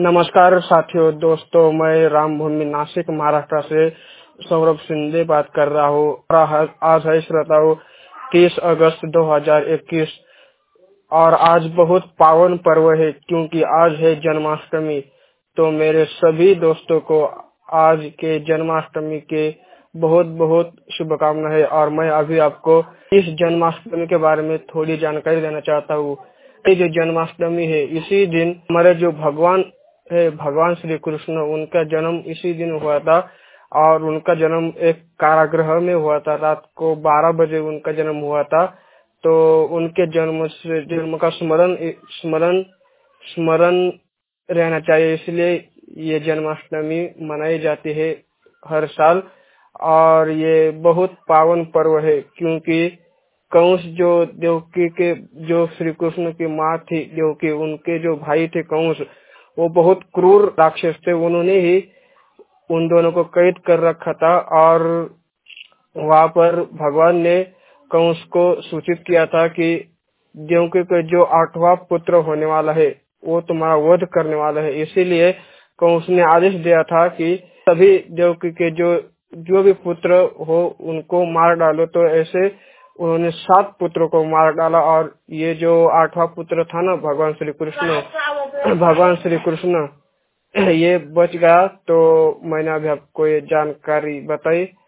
नमस्कार साथियों, दोस्तों, मैं रामभूमि नासिक महाराष्ट्र से सौरभ शिंदे बात कर रहा हूँ। आज है श्रोताओं 30 अगस्त 2021 और आज बहुत पावन पर्व है क्योंकि आज है जन्माष्टमी। तो मेरे सभी दोस्तों को आज के जन्माष्टमी के बहुत बहुत शुभकामनाएं। और मैं अभी आपको इस जन्माष्टमी के बारे में थोड़ी जानकारी देना चाहता हूँ। ये जो जन्माष्टमी है, इसी दिन हमारे जो भगवान है, भगवान श्री कृष्ण, उनका जन्म इसी दिन हुआ था। और उनका जन्म एक कारागृह में हुआ था। रात को 12 बजे उनका जन्म हुआ था। तो उनके जन्म का स्मरण स्मरण स्मरण रहना चाहिए, इसलिए ये जन्माष्टमी मनाई जाती है हर साल। और ये बहुत पावन पर्व है क्योंकि कंस जो देवकी के जो श्री कृष्ण की माँ थी, देवकी, उनके जो भाई थे कंस, वो बहुत क्रूर राक्षस थे। उन्होंने ही उन दोनों को कैद कर रखा था। और वहाँ पर भगवान ने कंस को सूचित किया था कि देवकी का जो 8वां पुत्र होने वाला है, वो तुम्हारा वध करने वाला है। इसीलिए कंस ने आदेश दिया था कि सभी देवकी के जो भी पुत्र हो उनको मार डालो। तो ऐसे उन्होंने 7 पुत्रों को मार डाला। और ये जो 8वां पुत्र था ना, भगवान श्री कृष्ण, ये बच गया। तो मैंने अभी आपको ये जानकारी बताई।